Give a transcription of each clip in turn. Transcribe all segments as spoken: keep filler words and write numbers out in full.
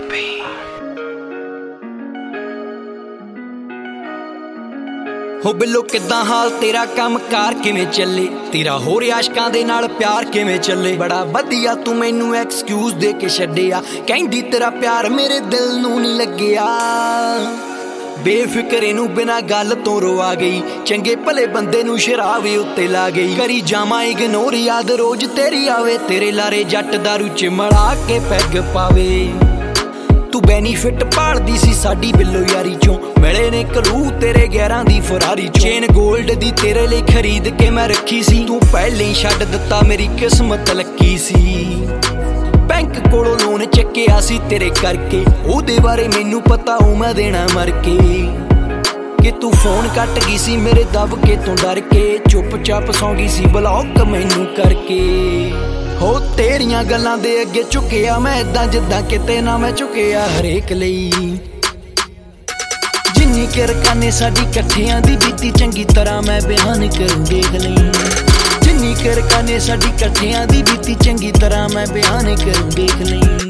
हो बिल्लो किद्दां हाल तेरा काम कार किवें चले, तेरा होर आशकां दे नाल प्यार किवें चले। बड़ा वधिया तू मैनू एक्सक्यूज दे के छड्डिया, कहंदी तेरा प्यार मेरे दिल नूं नहीं लग्गिया। बेफिक्र नू बिना गल तो रोआ गई, चंगे भले बंदे नू शराबे उत्ते ला गई। करी जामा इग्नोर याद रोज तेरी आवे, तेरे लारे जट दारू च मड़ा के पैग पावे। तू बेनीफिट भालदी सी साडी बिल्लो यारी चों, मिले ने कलू तेरे ग्यारह दी फरारी चों। चेन गोल्ड दी तेरे लिए खरीद के मैं रखी सी, तू पहले ही छड्ड दित्ता मेरी किस्मत लकी सी। बैंक कोलों लोन चक्किया सी तेरे करके, ओहदे बारे मैनू पता ओ मैं देना मर के। कि तू फोन कट गई सी मेरे दब के तू डर के, चुप चाप सौ गई सी ब्लॉक मैनू करके। हो तेरियां गल्लां दे अगे झुकिया मैं इदां जिद्दां किते ना मैं झुकिया हरेक लई। जिन्नी किरकाने साडी कट्ठियां दी बीती चंगी तरह मैं बयान करूं देख लई। जिन्नी किरकाने साडी कट्ठियां दी बीती चंगी तरह मैं बयान करूं देख लई।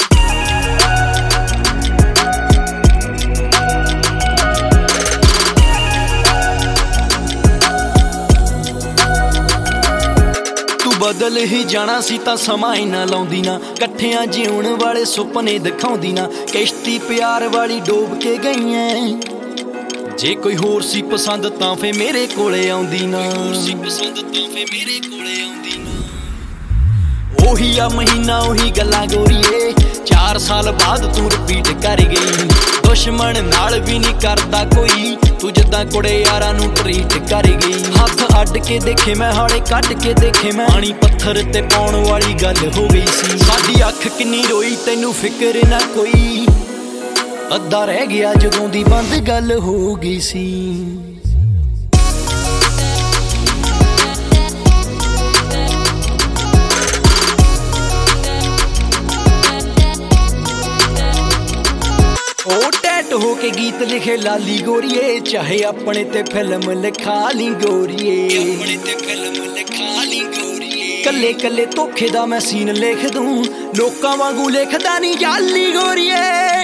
बदल ही जाना सी तां समां ही ना लाउंदी ना, कट्ठियां जीउण वाले सुपने दिखाउंदी ना। किश्ती प्यार वाली डोब के गई ऐ, जे कोई होर सी पसंद तां फे मेरे कोले आउंदी ना। ओही आ महीना ओही गल्लां गोरीए, चार साल बाद तू रिपीट कर गई। दुश्मन नाल भी नहीं करदा कोई, तू जिद्दां कुड़े यारां नू ट्रीट कर गई। हथ अड्ड के देखे मैं हाड़े कड्ड के देखे मैं, पानी पत्थर ते पाउण वाली गल हो गई सी। साडी अख किन्नी रोई तैनू फिक्र ना कोई, अद्धा रह गया जदों दी बंद गल हो गई सी। ओ टैट हो के गीत लिखे लाली गोरीए, चाहे अपने ते फिल्म लिखा ली गोरीए। अपने ते फिल्म लिखा ली गोरीए, कल्ले कल्ले धोखे दा मैं सीन लिख दूं, लोकां वांगू लिखदा नहीं जाली गोरीए।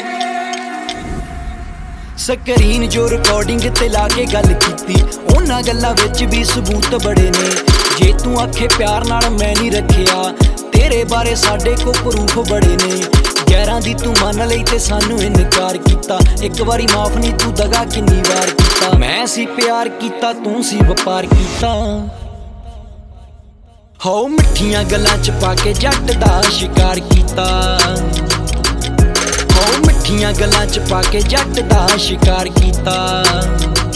स्क्रीन जो रिकॉर्डिंग ते ला के गल कीती, उन्हां गल्लां विच भी सबूत बड़े ने। जे तू आखे प्यार नाल मैं नहीं रखिया, तेरे बारे साडे को प्रूफ बड़े ने। गैरां दी तू मन लई ते सानू इनकार कीता, एक बारी माफ नहीं तू दगा किन्नी वार कीता। मैं सी प्यार कीता तू सी वपार कीता। हो मिठियां गल्लां च पाके जट दा शिकार कीता। हो मिठियां गल्लां च पाके जट दा शिकार कीता।